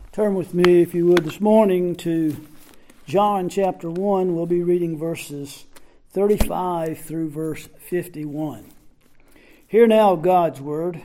Turn with me, if you would, this morning to John chapter 1. We'll be reading verses 35 through verse 51. Hear now God's word.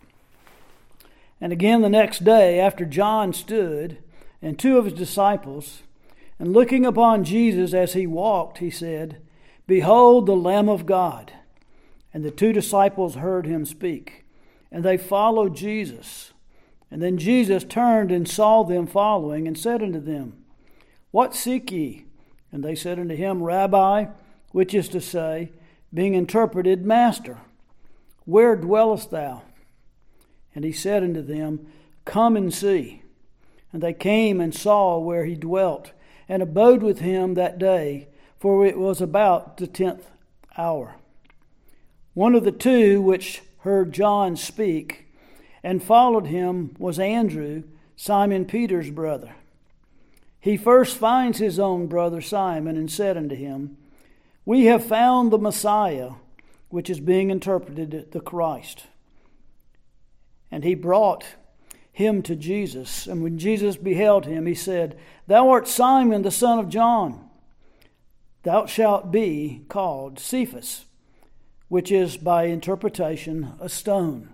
And again the next day, after John stood, and two of his disciples, and looking upon Jesus as he walked, he said, "Behold the Lamb of God." And the two disciples heard him speak, and they followed Jesus. And then Jesus turned and saw them following, and said unto them, "What seek ye?" And they said unto him, "Rabbi," which is to say, being interpreted, Master, where dwellest thou? And he said unto them, "Come and see." And they came and saw where he dwelt, and abode with him that day, for it was about the 10th hour. One of the two which heard John speak and followed him was Andrew, Simon Peter's brother. He first finds his own brother Simon, and said unto him, "We have found the Messiah," which is being interpreted the Christ. And he brought him to Jesus. And when Jesus beheld him, he said, "Thou art Simon, the son of John. Thou shalt be called Cephas," which is by interpretation a stone.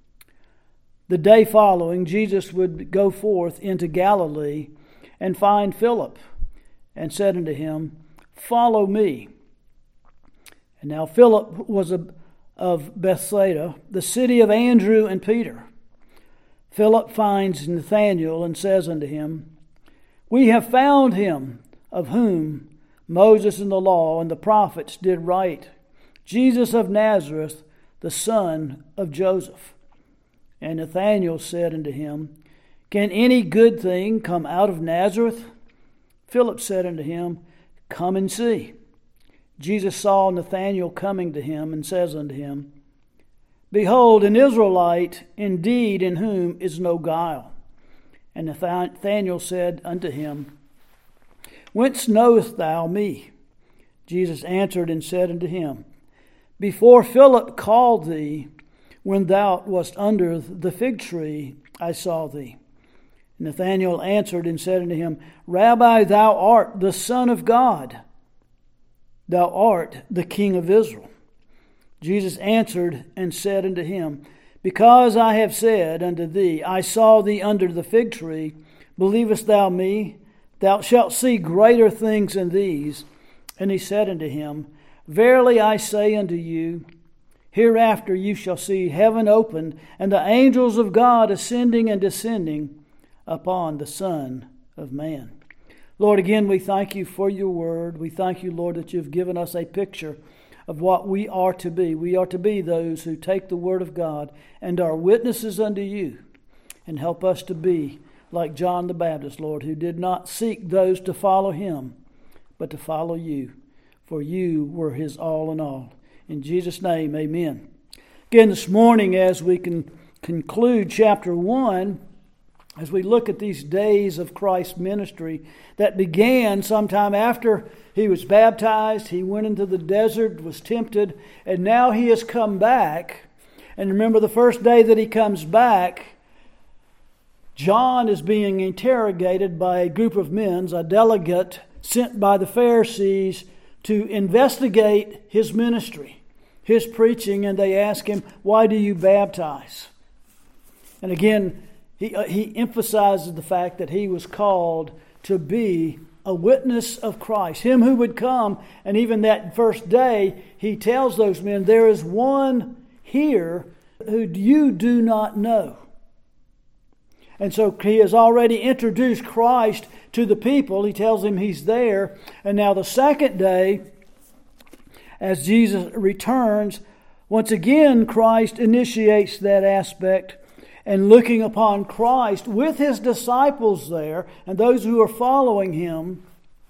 The day following, Jesus would go forth into Galilee and find Philip, and said unto him, "Follow me." And now Philip was of Bethsaida, the city of Andrew and Peter. Philip finds Nathanael and says unto him, "We have found him of whom Moses in the law and the prophets did write, Jesus of Nazareth, the son of Joseph." And Nathanael said unto him, "Can any good thing come out of Nazareth?" Philip said unto him, "Come and see." Jesus saw Nathanael coming to him, and says unto him, "Behold, an Israelite indeed, in whom is no guile." And Nathanael said unto him, "Whence knowest thou me?" Jesus answered and said unto him, "Before Philip called thee, when thou wast under the fig tree, I saw thee." Nathanael answered and said unto him, "Rabbi, thou art the Son of God. Thou art the King of Israel." Jesus answered and said unto him, "Because I have said unto thee, I saw thee under the fig tree, believest thou me? Thou shalt see greater things than these." And he said unto him, "Verily I say unto you, hereafter you shall see heaven opened, and the angels of God ascending and descending upon the Son of Man." Lord, again we thank you for your word. We thank you, Lord, that you've given us a picture of what we are to be. We are to be those who take the word of God and are witnesses unto you. And help us to be like John the Baptist, Lord, who did not seek those to follow him, but to follow you. For you were his all in all. In Jesus' name, amen. Again, this morning, as we can conclude chapter 1, as we look at these days of Christ's ministry that began sometime after he was baptized, he went into the desert, was tempted, and now he has come back. And remember, the first day that he comes back, John is being interrogated by a group of men, a delegate sent by the Pharisees to investigate his ministry, his preaching, and they ask him, "Why do you baptize?" And again, he emphasizes the fact that he was called to be a witness of Christ, him who would come. And even that first day, he tells those men, "There is one here who you do not know." And so he has already introduced Christ to the people. He tells them he's there. And now the second day, as Jesus returns, once again Christ initiates that aspect. And looking upon Christ with his disciples there and those who are following him,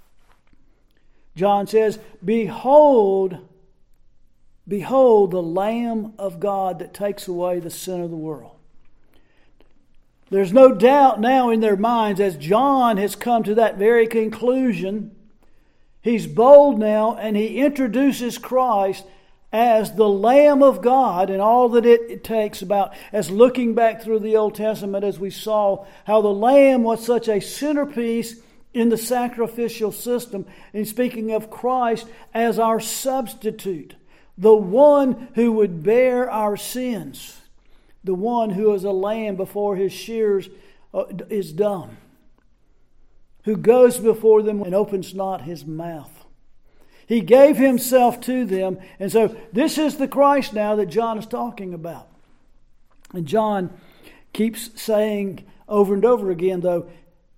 John says, Behold the Lamb of God that takes away the sin of the world." There's no doubt now in their minds, as John has come to that very conclusion, he's bold now and he introduces Christ as the Lamb of God and all that it takes about, as looking back through the Old Testament as we saw how the Lamb was such a centerpiece in the sacrificial system. And speaking of Christ as our substitute, the one who would bear our sins, the one who is a lamb before his shears is dumb, who goes before them and opens not his mouth. He gave himself to them. And so this is the Christ now that John is talking about. And John keeps saying over and over again, though,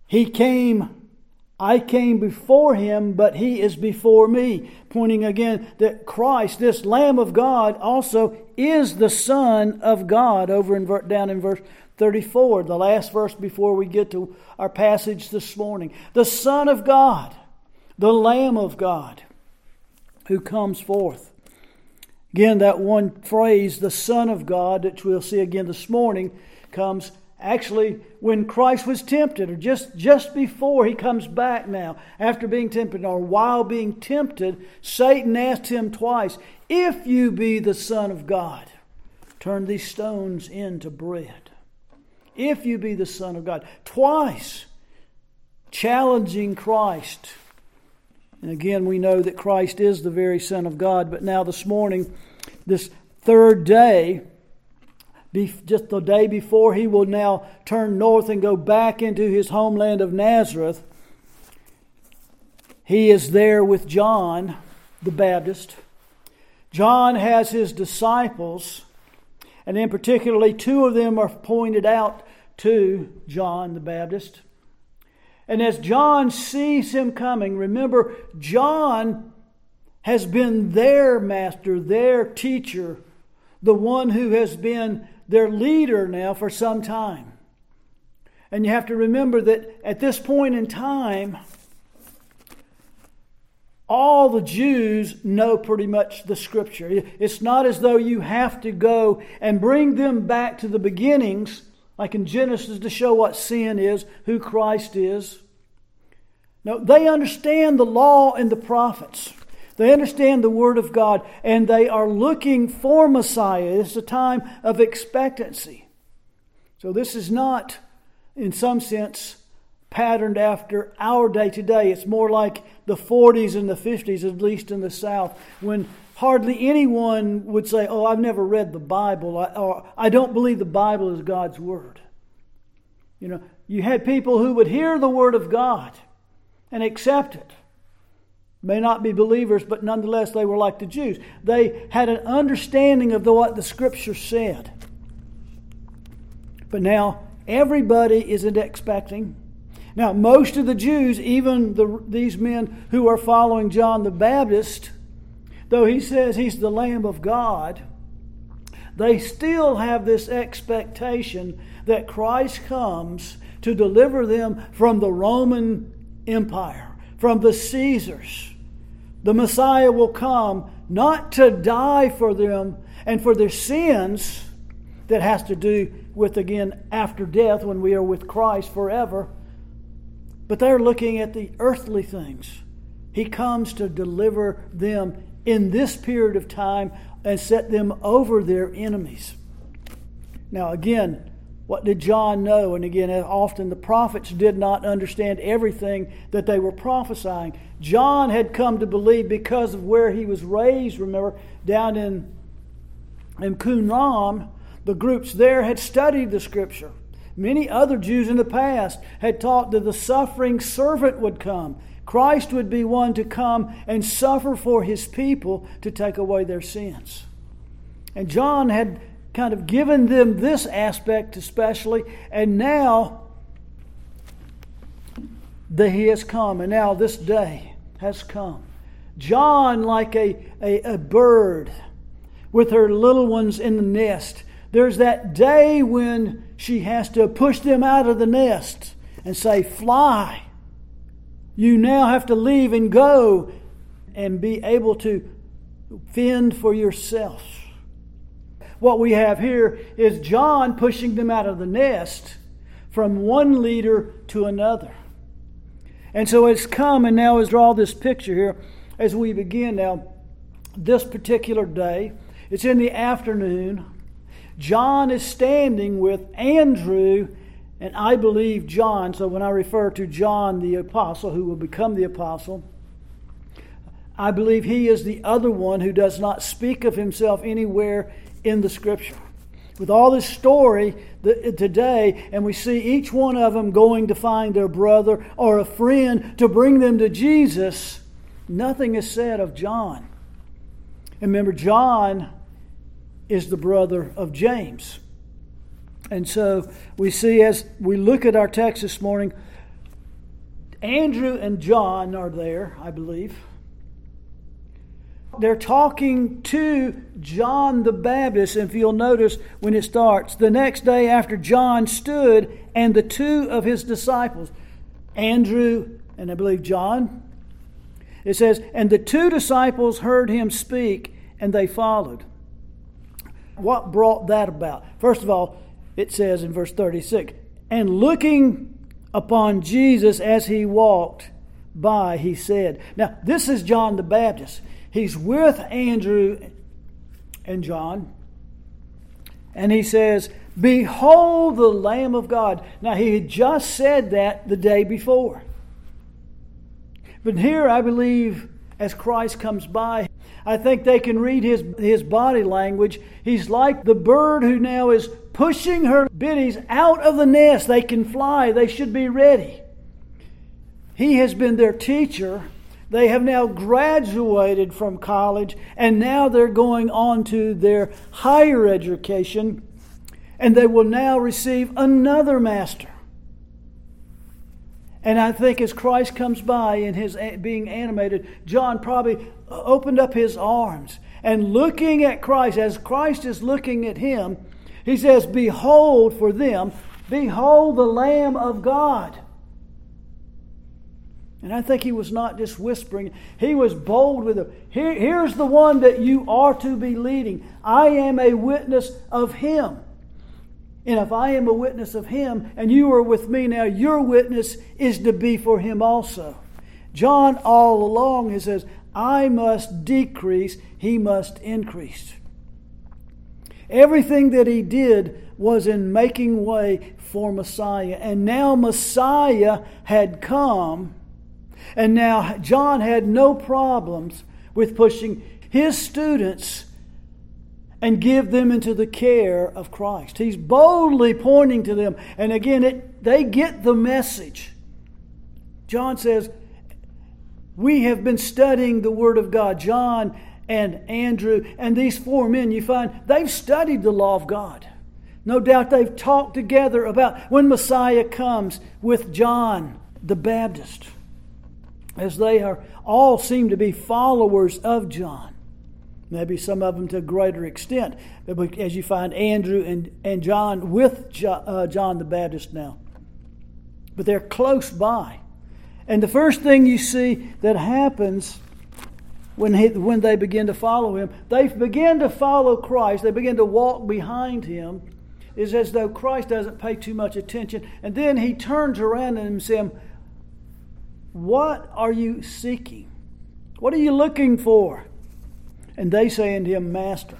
I came before him, but he is before me. Pointing again that Christ, this Lamb of God, also is the Son of God down in verse 34, the last verse before we get to our passage this morning. The Son of God, the Lamb of God, who comes forth. Again, that one phrase, the Son of God, which we'll see again this morning, comes actually when Christ was tempted, or just before he comes back now, after being tempted, or while being tempted, Satan asked him twice, "If you be the Son of God, turn these stones into bread." If you be the Son of God. Twice challenging Christ. And again, we know that Christ is the very Son of God. But now this morning, this third day, just the day before he will now turn north and go back into his homeland of Nazareth, he is there with John the Baptist. John has his disciples, and in particularly two of them are pointed out to John the Baptist. And as John sees him coming, remember, John has been their master, their teacher, the one who has been their leader now for some time. And you have to remember that at this point in time, all the Jews know pretty much the Scripture. It's not as though you have to go and bring them back to the beginnings, like in Genesis, to show what sin is, who Christ is. No, they understand the law and the prophets. They understand the Word of God, and they are looking for Messiah. It's a time of expectancy. So this is not, in some sense, patterned after our day today. It's more like the 40s and the 50s, at least in the South, when hardly anyone would say, "Oh, I've never read the Bible," or "I don't believe the Bible is God's Word." You know, you had people who would hear the Word of God and accept it. May not be believers, but nonetheless they were like the Jews. They had an understanding of what the Scripture said. But now everybody isn't expecting. Now most of the Jews, even these men who are following John the Baptist, though he says he's the Lamb of God, they still have this expectation that Christ comes to deliver them from the Roman Empire, from the Caesars. The Messiah will come not to die for them and for their sins, that has to do with, again, after death when we are with Christ forever, but they're looking at the earthly things. He comes to deliver them in this period of time and set them over their enemies. Now again, what did John know? And again, often the prophets did not understand everything that they were prophesying. John had come to believe because of where he was raised. Remember, down in Qumran, the groups there had studied the Scripture. Many other Jews in the past had taught that the suffering servant would come. Christ would be one to come and suffer for his people to take away their sins. And John had kind of given them this aspect especially, and now he has come, and now this day has come. John, like a bird with her little ones in the nest, there's that day when she has to push them out of the nest and say, "Fly. You now have to leave and go and be able to fend for yourself." What we have here is John pushing them out of the nest from one leader to another. And so it's come, and now let's draw this picture here as we begin now. this particular day. It's in the afternoon. John is standing with Andrew, and I believe John. So when I refer to John the apostle, who will become the apostle, I believe he is the other one who does not speak of himself anywhere in the Scripture. With all this story today, and we see each one of them going to find their brother or a friend to bring them to Jesus, nothing is said of John. And remember, John is the brother of James. And so we see, as we look at our text this morning, Andrew and John are there, I believe. They're talking to John the Baptist. And if you'll notice when it starts, the next day after John stood and the two of his disciples, Andrew and I believe John, it says, and the two disciples heard him speak and they followed. What brought that about? First of all, it says in verse 36, and looking upon Jesus as he walked by, he said. Now, this is John the Baptist. He's with Andrew and John. And he says, behold the Lamb of God. Now, he had just said that the day before. But here, I believe, as Christ comes by, I think they can read his body language. He's like the bird who now is pushing her biddies out of the nest. They can fly. They should be ready. He has been their teacher. They have now graduated from college, and now they're going on to their higher education, and they will now receive another master. And I think as Christ comes by in his being animated, John probably opened up his arms, and looking at Christ, as Christ is looking at him, he says, behold for them, behold the Lamb of God. And I think he was not just whispering. He was bold with them. Here's the one that you are to be leading. I am a witness of him. And if I am a witness of him and you are with me now, your witness is to be for him also. John all along, he says, I must decrease, he must increase. Everything that he did was in making way for Messiah. And now Messiah had come. And now John had no problems with pushing his students and give them into the care of Christ. He's boldly pointing to them. And again, they get the message. John says, we have been studying the Word of God. John and Andrew and these four men, you find they've studied the law of God. No doubt they've talked together about when Messiah comes with John the Baptist, as they are all seem to be followers of John. Maybe some of them to a greater extent, as you find Andrew and John with John the Baptist now. But they're close by. And the first thing you see that happens when they begin to follow him, they begin to follow Christ, they begin to walk behind him, is as though Christ doesn't pay too much attention. And then he turns around and says, what are you seeking? What are you looking for? And they say unto him, Master,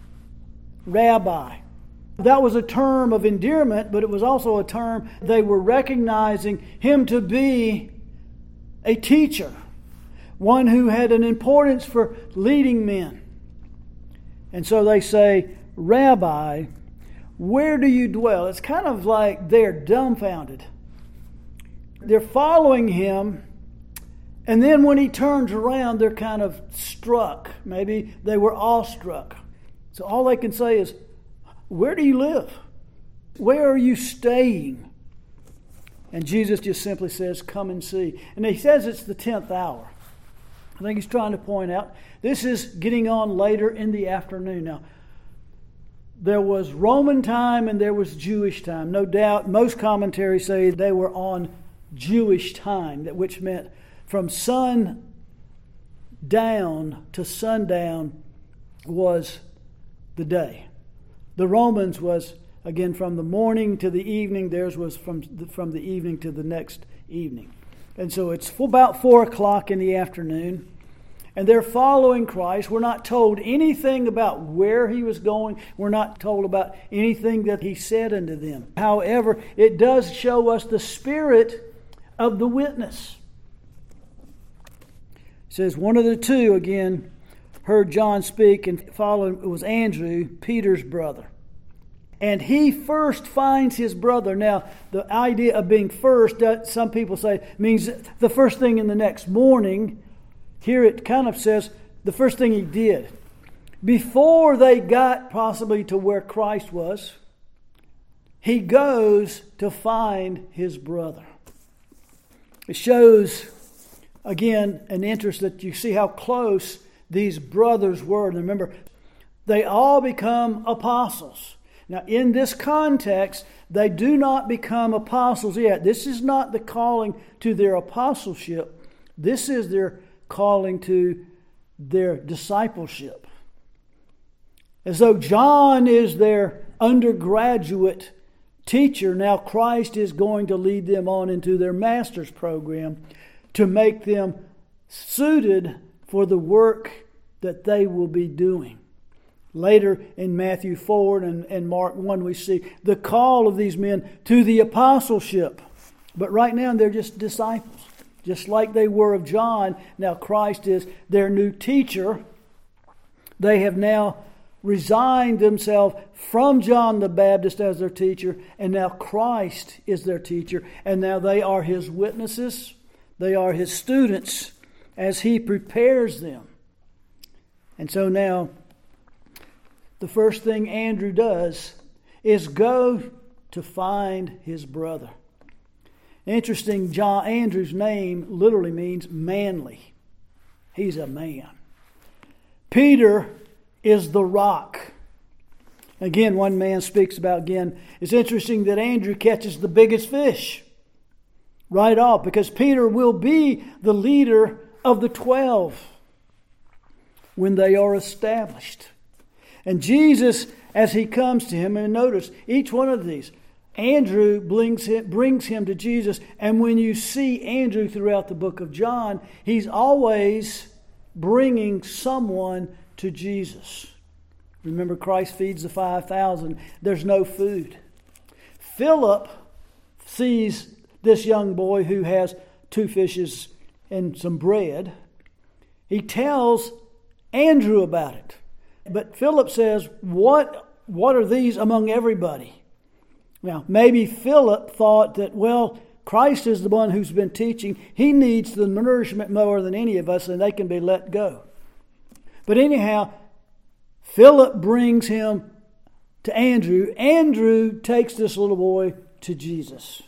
Rabbi. That was a term of endearment, but it was also a term they were recognizing him to be a teacher, one who had an importance for leading men. And so they say, Rabbi, where do you dwell? It's kind of like they're dumbfounded. They're following him, and then when he turns around, they're kind of struck. Maybe they were awestruck. So all they can say is, where do you live? Where are you staying? And Jesus just simply says, come and see. And he says it's the 10th hour. I think he's trying to point out, this is getting on later in the afternoon. Now, there was Roman time and there was Jewish time. No doubt, most commentaries say they were on Jewish time, which meant from sun down to sundown was the day. The Romans was, again, from the morning to the evening. Theirs was from the evening to the next evening. And so it's about 4 o'clock in the afternoon. and they're following Christ. We're not told anything about where he was going. We're not told about anything that he said unto them. However, it does show us the spirit of the witness. It says, one of the two, again, heard John speak, and followed, it was Andrew, Peter's brother. And he first finds his brother. Now, the idea of being first, some people say, means the first thing in the next morning. Here it kind of says the first thing he did. Before they got possibly to where Christ was, he goes to find his brother. It shows, again, an interest that you see how close these brothers were. And remember, they all become apostles. Now, in this context, they do not become apostles yet. This is not the calling to their apostleship. This is their calling to their discipleship. As though John is their undergraduate teacher, now Christ is going to lead them on into their master's program to make them suited for the work that they will be doing. Later in Matthew 4 and Mark 1, we see the call of these men to the apostleship. But right now they're just disciples. Just like they were of John, now Christ is their new teacher. They have now resigned themselves from John the Baptist as their teacher, and now Christ is their teacher. And now they are his witnesses. They are his students as he prepares them. And so now, the first thing Andrew does is go to find his brother. Interesting, Andrew's name literally means manly. He's a man. Peter is the rock. Again, one man speaks about, it's interesting that Andrew catches the biggest fish right off, because Peter will be the leader of the 12 when they are established. And Jesus, as he comes to him, and notice each one of these, Andrew brings him to Jesus. And when you see Andrew throughout the book of John, he's always bringing someone to Jesus. Remember, Christ feeds the 5,000. There's no food. Philip sees this young boy who has 2 fishes and some bread. He tells Andrew about it. But Philip says, what are these among everybody? Now, maybe Philip thought that, Christ is the one who's been teaching. He needs the nourishment more than any of us, and they can be let go. But anyhow, Philip brings him to Andrew. Andrew takes this little boy to Jesus.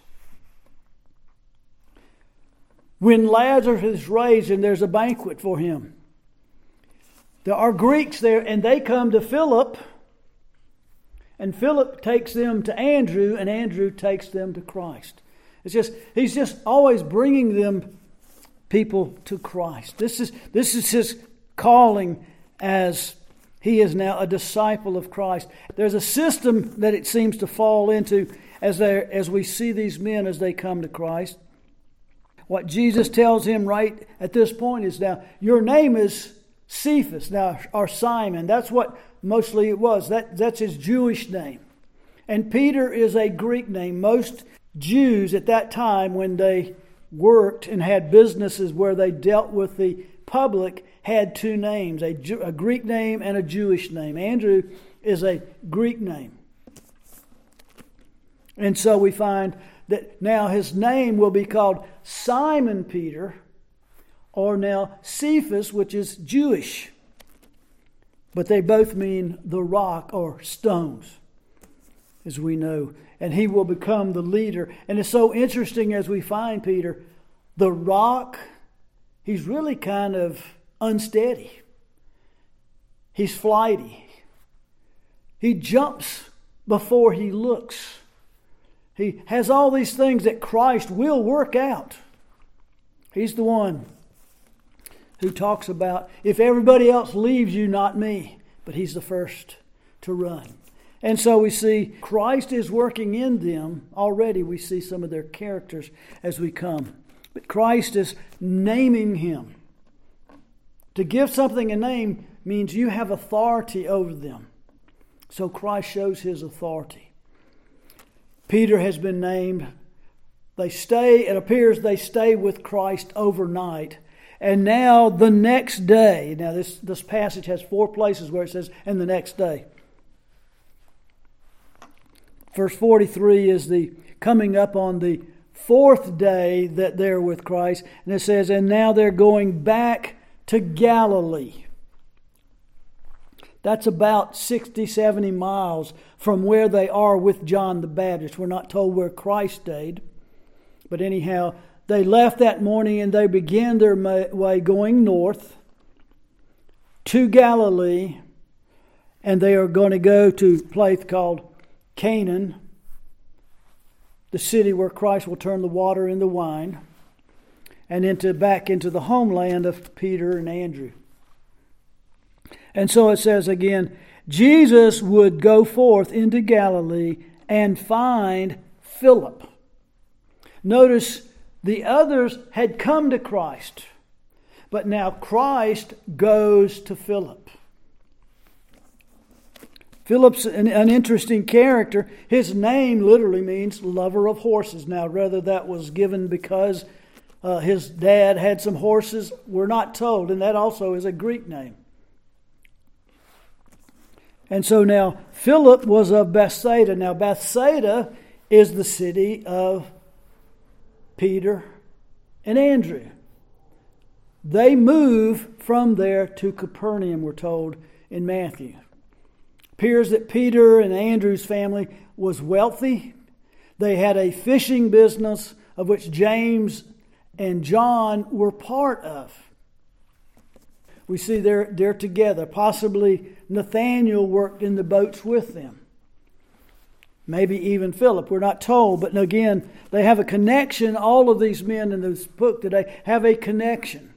When Lazarus is raised and there's a banquet for him, there are Greeks there, and they come to Philip, and Philip takes them to Andrew, and Andrew takes them to Christ. He's just always bringing them people to Christ. This is his calling as he is now a disciple of Christ. There's a system that it seems to fall into as we see these men as they come to Christ. What Jesus tells him right at this point is, now, your name is Cephas, now, or Simon. That's what mostly it was. That's his Jewish name. And Peter is a Greek name. Most Jews at that time, when they worked and had businesses where they dealt with the public, had 2 names, a Greek name and a Jewish name. Andrew is a Greek name. And so we find that now his name will be called Simon Peter, or now Cephas, which is Jewish. But they both mean the rock or stones, as we know. And he will become the leader. And it's so interesting as we find Peter, the rock, he's really kind of unsteady. He's flighty. He jumps before he looks. He has all these things that Christ will work out. He's the one who talks about, if everybody else leaves you, not me. But he's the first to run. And so we see Christ is working in them. Already we see some of their characters as we come. But Christ is naming him. To give something a name means you have authority over them. So Christ shows his authority. Peter has been named. It appears they stay with Christ overnight. And now the next day, now this passage has 4 places where it says, and the next day. Verse 43 is the coming up on the 4th day that they're with Christ. And it says, and now they're going back to Galilee. That's about 60, 70 miles from where they are with John the Baptist. We're not told where Christ stayed. But anyhow, they left that morning and they began their way going north to Galilee. And they are going to go to a place called Canaan, the city where Christ will turn the water into wine, and back into the homeland of Peter and Andrew. And so it says again, Jesus would go forth into Galilee and find Philip. Notice the others had come to Christ, but now Christ goes to Philip. Philip's an interesting character. His name literally means lover of horses. Now, whether that was given because his dad had some horses, we're not told. And that also is a Greek name. And so now, Philip was of Bethsaida. Now, Bethsaida is the city of Peter and Andrew. They move from there to Capernaum, we're told in Matthew. Appears that Peter and Andrew's family was wealthy. They had a fishing business of which James and John were part of. We see they're together. Possibly Nathanael worked in the boats with them. Maybe even Philip. We're not told. But again, they have a connection. All of these men in this book today have a connection.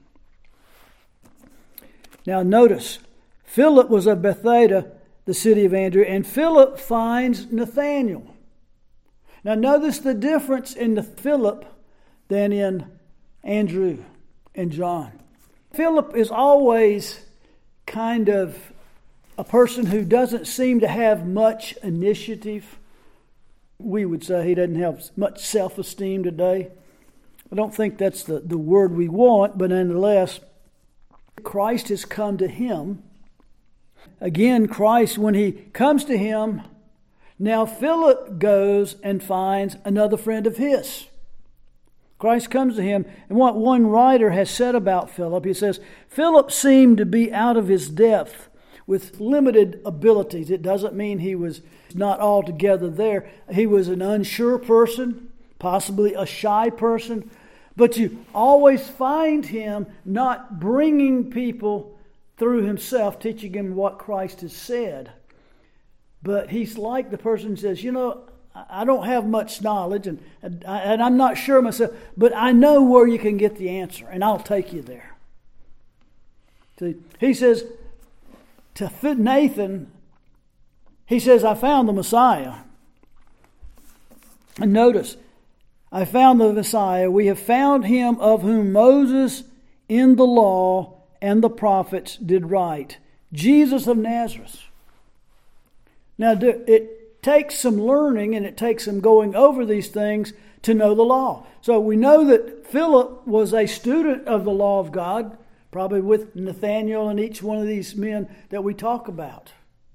Now notice, Philip was of Bethsaida, the city of Andrew, and Philip finds Nathanael. Now notice the difference in the Philip than in Andrew and John. Philip is always kind of a person who doesn't seem to have much initiative. We would say he doesn't have much self-esteem today. I don't think that's the word we want, but nonetheless, Christ has come to him. Again, Christ, when he comes to him, now Philip goes and finds another friend of his. Christ comes to him, and what one writer has said about Philip, he says, Philip seemed to be out of his depth with limited abilities. It doesn't mean he was not altogether there. He was an unsure person, possibly a shy person, but you always find him not bringing people through himself, teaching him what Christ has said. But he's like the person who says, I don't have much knowledge and I'm not sure myself, but I know where you can get the answer and I'll take you there. See, he says to Nathan, he says, I found the Messiah. And notice, I found the Messiah. We have found him of whom Moses in the law and the prophets did write, Jesus of Nazareth. Now, it takes some learning and it takes some going over these things to know the law. So we know that Philip was a student of the law of God, probably with Nathanael and each one of these men that we talk about.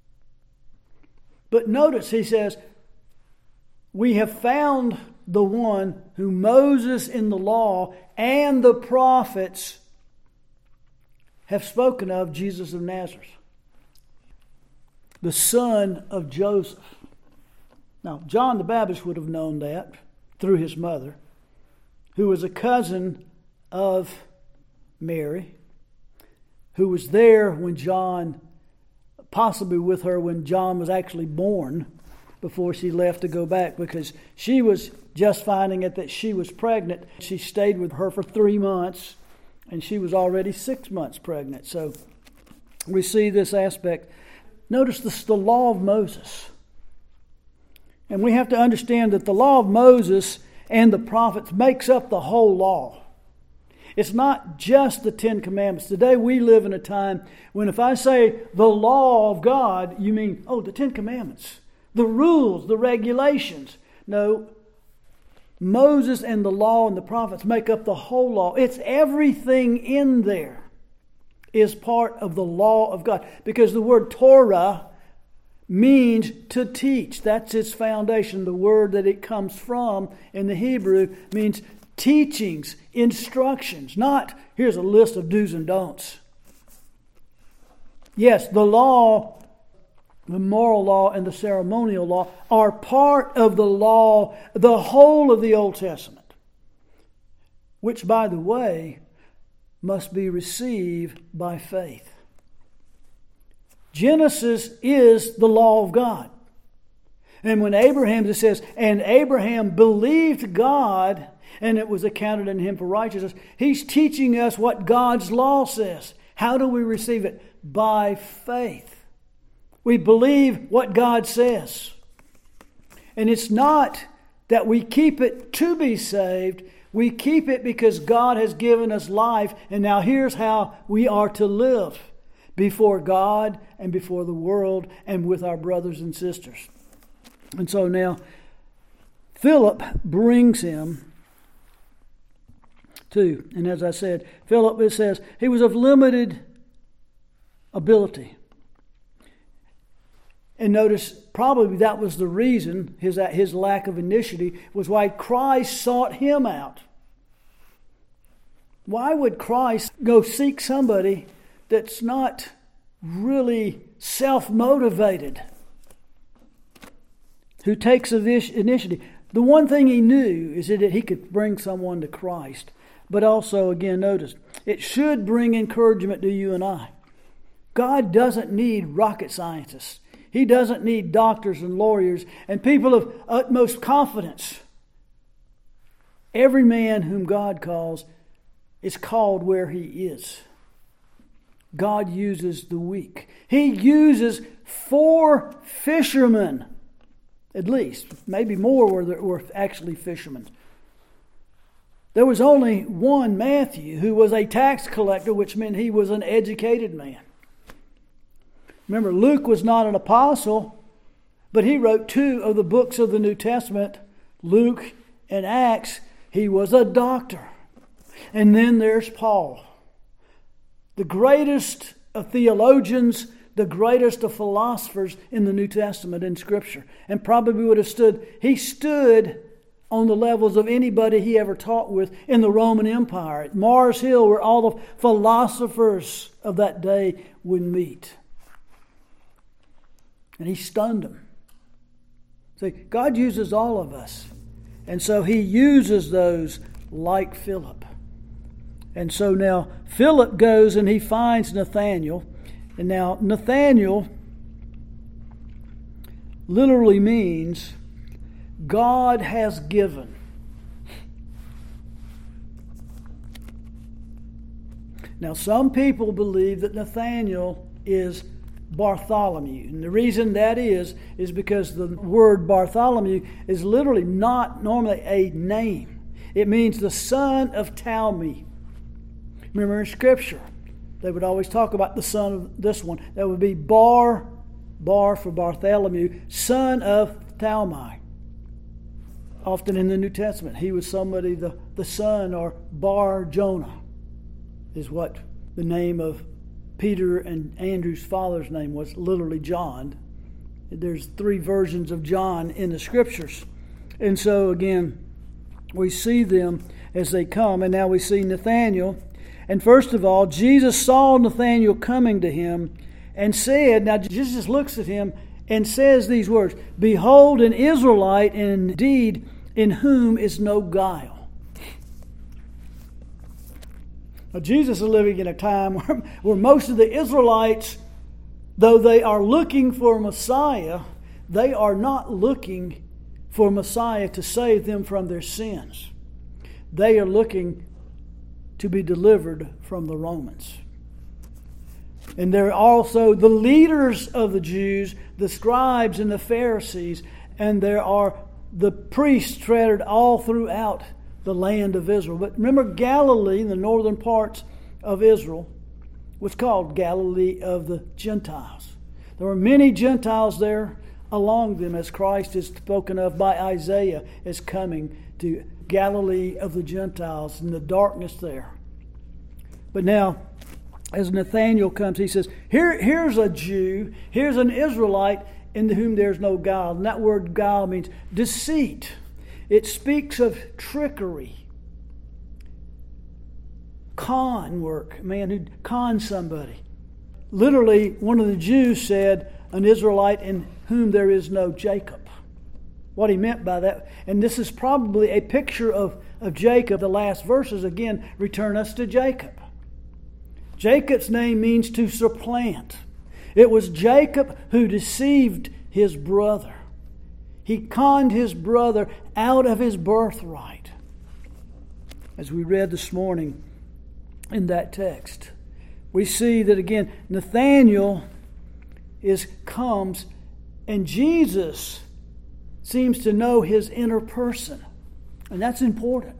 But notice he says, we have found the one who Moses in the law and the prophets have spoken of, Jesus of Nazareth, the son of Joseph. Now, John the Baptist would have known that through his mother, who was a cousin of Mary, who was there when John, possibly with her when John was actually born, before she left to go back, because she was just finding it that she was pregnant. She stayed with her for 3 months, and she was already 6 months pregnant. So we see this aspect. Notice this, the law of Moses. And we have to understand that the law of Moses and the prophets makes up the whole law. It's not just the Ten Commandments. Today we live in a time when if I say the law of God, you mean, the Ten Commandments, the rules, the regulations. No, Moses and the law and the prophets make up the whole law. It's everything in there is part of the law of God. Because the word Torah means to teach. That's its foundation. The word that it comes from in the Hebrew means teachings, instructions. Not, here's a list of do's and don'ts. Yes, the law, the moral law and the ceremonial law are part of the law, the whole of the Old Testament. Which, by the way, must be received by faith. Genesis is the law of God. And when Abraham, it says, and Abraham believed God, and it was accounted unto him for righteousness. He's teaching us what God's law says. How do we receive it? By faith. We believe what God says. And it's not that we keep it to be saved. We keep it because God has given us life. And now here's how we are to live before God and before the world and with our brothers and sisters. And so now Philip brings him to, and as I said, Philip, it says, he was of limited ability. And notice, probably that was the reason, his lack of initiative, was why Christ sought him out. Why would Christ go seek somebody that's not really self-motivated, who takes initiative? The one thing he knew is that he could bring someone to Christ. But also, again, notice, it should bring encouragement to you and I. God doesn't need rocket scientists. He doesn't need doctors and lawyers and people of utmost confidence. Every man whom God calls is called where he is. God uses the weak. He uses 4 fishermen, at least, maybe more were actually fishermen. There was only one Matthew who was a tax collector, which meant he was an educated man. Remember, Luke was not an apostle, but he wrote 2 of the books of the New Testament, Luke and Acts. He was a doctor. And then there's Paul, the greatest of theologians, the greatest of philosophers in the New Testament in Scripture. And probably would have he stood on the levels of anybody he ever taught with in the Roman Empire. At Mars Hill, where all the philosophers of that day would meet. And he stunned them. See, God uses all of us. And so he uses those like Philip. And so now Philip goes and he finds Nathanael. And now Nathanael literally means God has given. Now some people believe that Nathanael is Bartholomew. And the reason that is because the word Bartholomew is literally not normally a name. It means the son of Talmi. Remember in Scripture, they would always talk about the son of this one. That would be Bar for Bartholomew, son of Talmi. Often in the New Testament, he was somebody, the son, or Bar Jonah is what the name of Peter and Andrew's father's name was, literally John. There's 3 versions of John in the Scriptures. And so again, we see them as they come. And now we see Nathanael. And first of all, Jesus saw Nathanael coming to him and said, now Jesus looks at him and says these words, "Behold, an Israelite, and indeed in whom is no guile." Now, Jesus is living in a time where most of the Israelites, though they are looking for a Messiah, they are not looking for a Messiah to save them from their sins. They are looking to be delivered from the Romans. And there are also the leaders of the Jews, the scribes and the Pharisees, and there are the priests scattered all throughout the land of Israel. But remember, Galilee, the northern parts of Israel, was called Galilee of the Gentiles. There were many Gentiles there along them, as Christ is spoken of by Isaiah as coming to Galilee of the Gentiles and the darkness there. But now, as Nathanael comes, he says, here's a Jew, here's an Israelite in whom there's no guile. And that word guile means deceit. It speaks of trickery. Con work, a man who cons somebody. Literally, one of the Jews said, an Israelite in whom there is no Jacob. What he meant by that, and this is probably a picture of Jacob. The last verses again return us to Jacob. Jacob's name means to supplant. It was Jacob who deceived his brother. He conned his brother out of his birthright. As we read this morning in that text, we see that again, Nathanael comes, and Jesus seems to know his inner person. And that's important.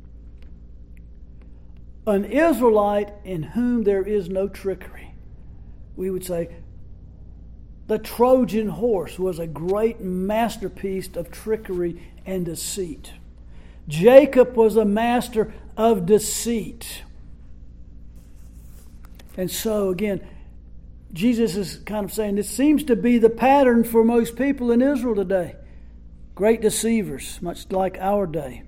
An Israelite in whom there is no trickery. We would say the Trojan horse was a great masterpiece of trickery and deceit. Jacob was a master of deceit. And so again, Jesus is kind of saying this seems to be the pattern for most people in Israel today. Great deceivers, much like our day.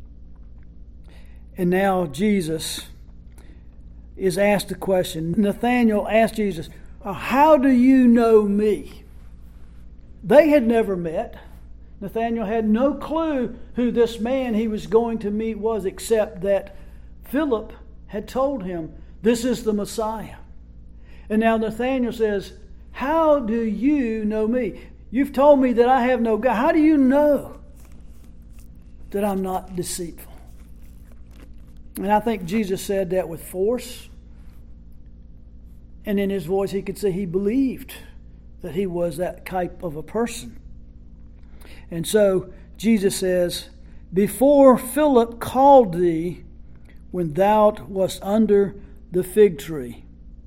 And now Jesus is asked a question. Nathanael asked Jesus, how do you know me? They had never met. Nathanael had no clue who this man he was going to meet was, except that Philip had told him, this is the Messiah. And now Nathanael says, how do you know me? You've told me that I have no God. How do you know that I'm not deceitful? And I think Jesus said that with force. And in his voice he could say he believed that he was that type of a person. And so Jesus says, before Philip called thee, when thou wast under the fig tree.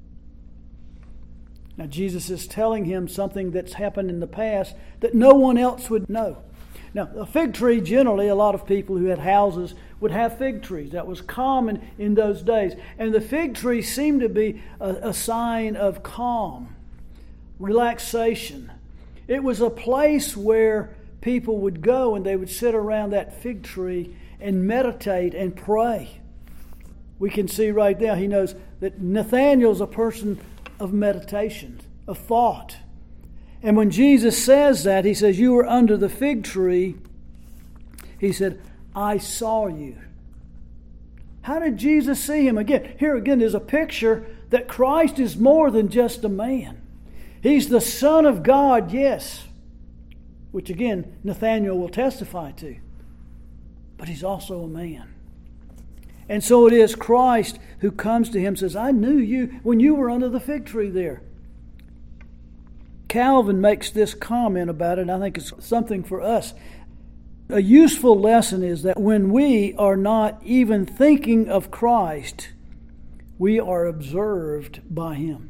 Now Jesus is telling him something that's happened in the past that no one else would know. Now, a fig tree, generally, a lot of people who had houses would have fig trees. That was common in those days. And the fig tree seemed to be a sign of calm, relaxation. It was a place where people would go and they would sit around that fig tree and meditate and pray. We can see right now, he knows that Nathanael's a person of meditation, of thought. And when Jesus says that, he says, you were under the fig tree. He said, I saw you. How did Jesus see him? Here again is a picture that Christ is more than just a man. He's the Son of God, yes, which again Nathanael will testify to. But he's also a man. And so it is Christ who comes to him and says, I knew you when you were under the fig tree there. Calvin makes this comment about it, and I think it's something for us. A useful lesson is that when we are not even thinking of Christ, we are observed by him.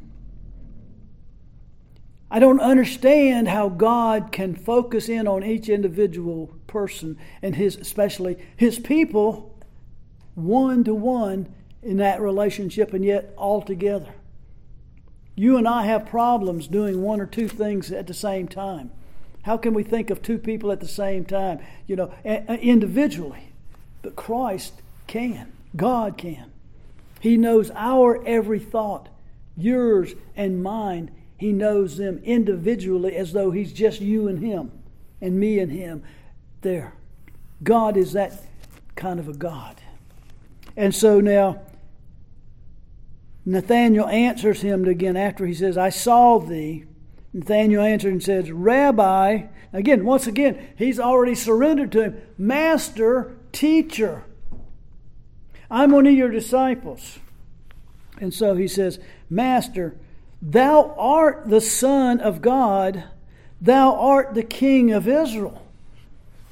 I don't understand how God can focus in on each individual person and especially his people one-to-one in that relationship, and yet all together. You and I have problems doing one or two things at the same time. How can we think of two people at the same time, individually? But Christ can. God can. He knows our every thought, yours and mine. He knows them individually as though he's just you and him and me and him there. God is that kind of a God. And so now Nathanael answers him again after he says, I saw thee. Nathanael answered and says, Rabbi. Once again, he's already surrendered to him. Master, teacher. I'm one of your disciples. And so he says, Master, thou art the Son of God. Thou art the King of Israel.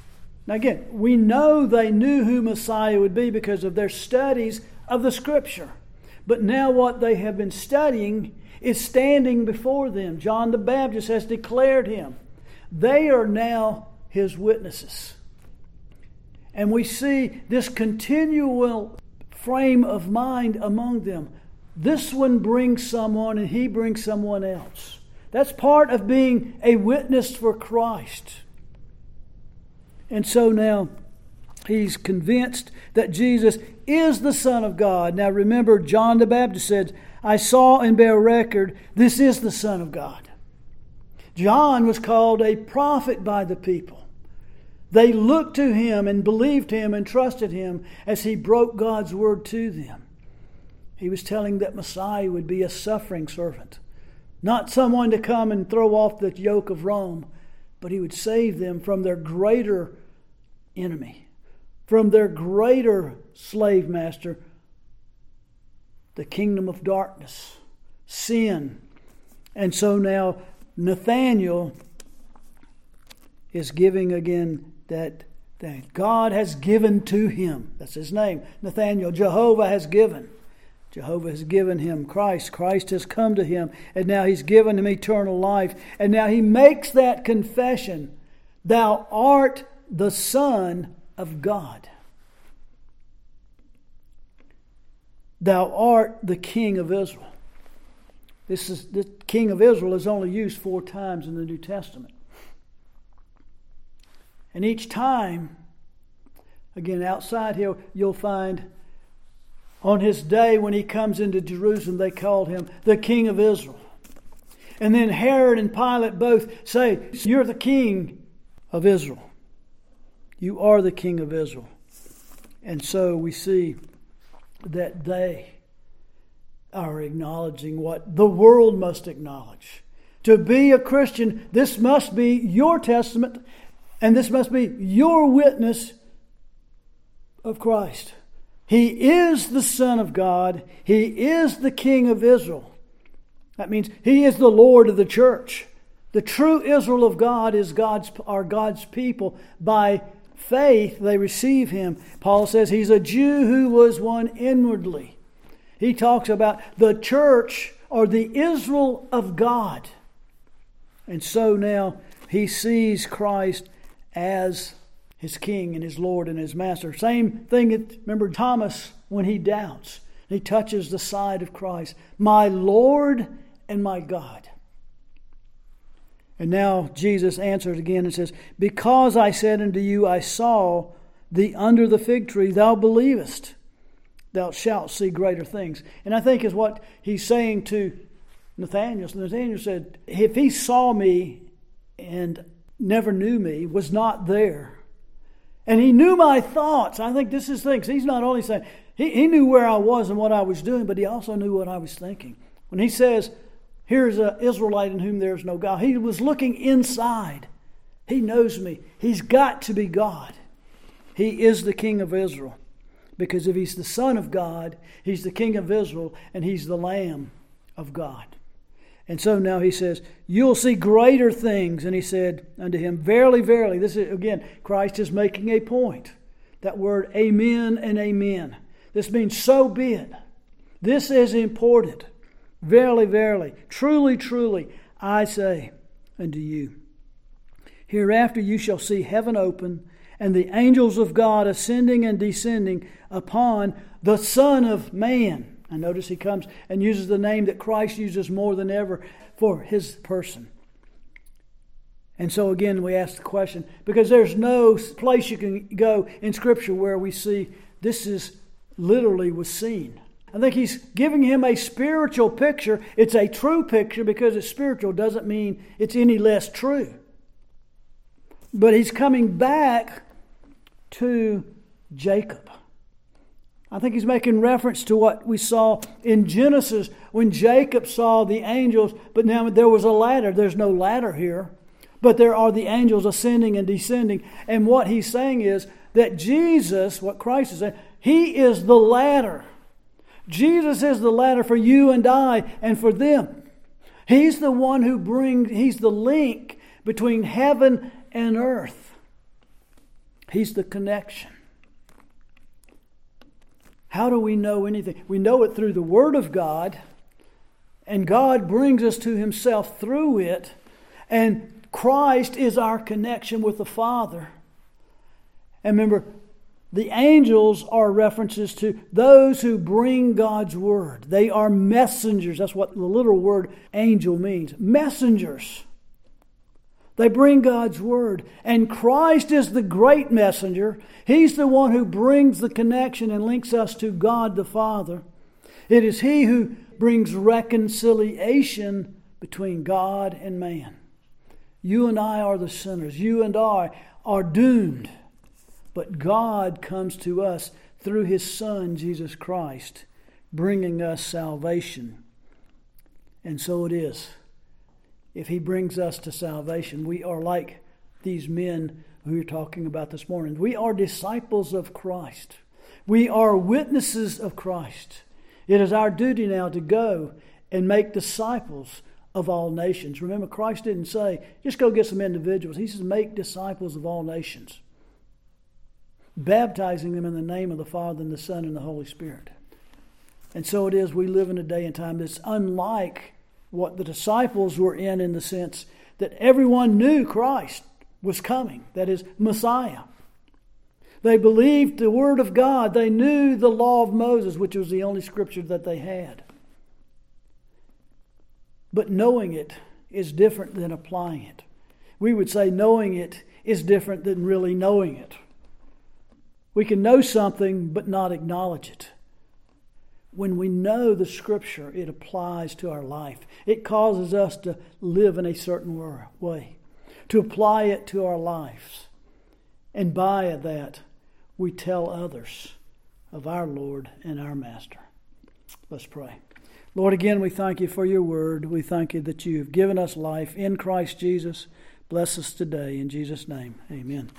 Now again, we know they knew who Messiah would be because of their studies of the Scripture. But now what they have been studying is standing before them. John the Baptist has declared him. They are now his witnesses. And we see this continual frame of mind among them. This one brings someone and he brings someone else. That's part of being a witness for Christ. And so now he's convinced that Jesus is the Son of God. Now remember, John the Baptist said, I saw and bear record, this is the Son of God. John was called a prophet by the people. They looked to him and believed him and trusted him as he broke God's word to them. He was telling that Messiah would be a suffering servant, not someone to come and throw off the yoke of Rome, but he would save them from their greater enemy, from their greater slave master, the kingdom of darkness, sin. And so now Nathanael is giving again that God has given to him. That's his name, Nathanael. Jehovah has given. Jehovah has given him Christ. Christ has come to him, and now he's given him eternal life. And now he makes that confession, thou art the Son of God. Thou art the King of Israel. The King of Israel is only used 4 times in the New Testament. And each time, again, outside here, you'll find on his day when he comes into Jerusalem, they called him the King of Israel. And then Herod and Pilate both say, you're the King of Israel. You are the King of Israel. And so we see that they are acknowledging what the world must acknowledge. To be a Christian, this must be your testament, and this must be your witness of Christ. He is the Son of God. He is the King of Israel. That means he is the Lord of the church. The true Israel of God are God's people. By faith, they receive him. Paul says he's a Jew who was one inwardly. He talks about the church or the Israel of God. And so now he sees Christ as his King and his Lord and his Master. Same thing, remember Thomas when he doubts. He touches the side of Christ. My Lord and my God. And now Jesus answers again and says, because I said unto you, I saw thee under the fig tree, thou believest. Thou shalt see greater things. And I think is what he's saying to Nathanael. Nathanael said, if he saw me and never knew me, was not there, and he knew my thoughts. I think this is things. He's not only saying, he knew where I was and what I was doing, but he also knew what I was thinking. When he says, here's an Israelite in whom there is no God, he was looking inside. He knows me. He's got to be God. He is the King of Israel. Because if he's the Son of God, he's the King of Israel, and he's the Lamb of God. And so now he says, you'll see greater things. And he said unto him, verily, verily. This is, again, Christ is making a point. That word, amen and amen. This means so be it. This is important. Verily, verily. Truly, truly, I say unto you. Hereafter you shall see heaven open, and the angels of God ascending and descending upon the Son of Man. And notice he comes and uses the name that Christ uses more than ever for his person. And so again we ask the question, because there's no place you can go in Scripture where we see this is literally was seen. I think he's giving him a spiritual picture. It's a true picture because it's spiritual doesn't mean it's any less true. But he's coming back to Jacob. I think he's making reference to what we saw in Genesis when Jacob saw the angels, but now there was a ladder. There's no ladder here, but there are the angels ascending and descending. And what he's saying is that Jesus, what Christ is saying, he is the ladder. Jesus is the ladder for you and I and for them. He's the one who he's the link between heaven and earth. He's the connection. How do we know anything? We know it through the Word of God, and God brings us to Himself through it, and Christ is our connection with the Father. And remember, the angels are references to those who bring God's Word. They are messengers. That's what the literal word angel means. Messengers. They bring God's Word. And Christ is the great messenger. He's the one who brings the connection and links us to God the Father. It is He who brings reconciliation between God and man. You and I are the sinners. You and I are doomed. But God comes to us through His Son, Jesus Christ, bringing us salvation. And so it is. If He brings us to salvation, we are like these men who you're talking about this morning. We are disciples of Christ. We are witnesses of Christ. It is our duty now to go and make disciples of all nations. Remember, Christ didn't say, just go get some individuals. He says, make disciples of all nations, baptizing them in the name of the Father and the Son and the Holy Spirit. And so it is, we live in a day and time that's unlike what the disciples were in the sense that everyone knew Christ was coming, that is, Messiah. They believed the Word of God. They knew the law of Moses, which was the only scripture that they had. But knowing it is different than applying it. We would say knowing it is different than really knowing it. We can know something but not acknowledge it. When we know the Scripture, it applies to our life. It causes us to live in a certain way, to apply it to our lives. And by that, we tell others of our Lord and our Master. Let's pray. Lord, again, we thank You for Your Word. We thank You that You have given us life in Christ Jesus. Bless us today. In Jesus' name, amen.